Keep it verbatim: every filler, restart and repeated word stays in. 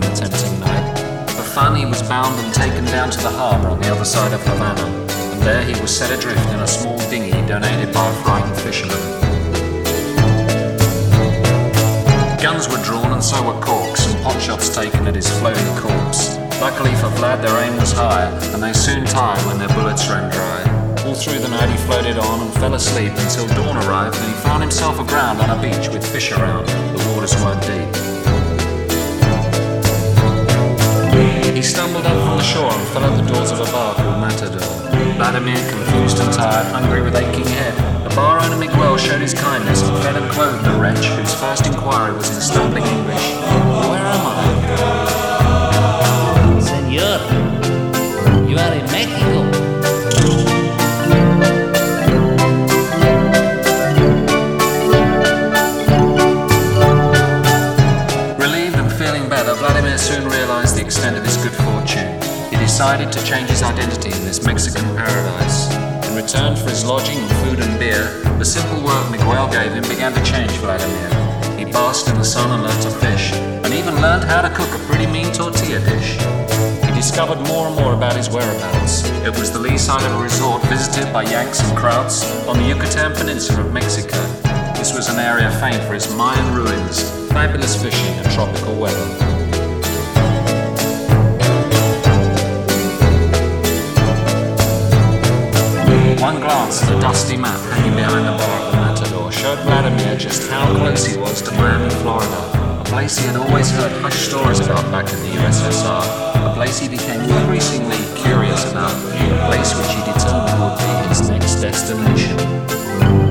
on a tempting night. For fun, he was bound and taken down to the harbour on the other side of Havana, and there he was set adrift in a small dinghy donated by a frightened fisherman. Guns were drawn and so were corks, and pot shots taken at his floating corpse. Luckily for Vlad, their aim was high, and they soon tired when their bullets ran dry. All through the night he floated on and fell asleep until dawn arrived, and he found himself aground on a beach with fish around. The waters weren't deep. He stumbled up from the shore and fell at the doors of a bar called Matador. Vladimir, confused and tired, hungry with aching head, the bar owner Miguel showed his kindness and fed and clothed the wretch, whose first inquiry was in stumbling English. "Where am I?" Senor, you are in Mexico. Relieved and feeling better, Vladimir soon realized the extent of his good fortune. He decided to change his identity in this Mexican paradise. In return for his lodging and food and beer, the simple work Miguel gave him began to change Vladimir. He basked in the sun and learned to fish, and even learned how to cook a pretty mean tortilla dish. He discovered more and more about his whereabouts. It was the lee side of a resort visited by Yanks and Krauts on the Yucatan Peninsula of Mexico. This was an area famed for its Mayan ruins, fabulous fishing and tropical weather. One glance at the dusty map hanging behind the bar at the Matador showed Vladimir just how close he was to Miami, Florida, a place he had always heard hushed stories about back in the U S S R, a place he became increasingly curious about, a place which he determined would be his next destination.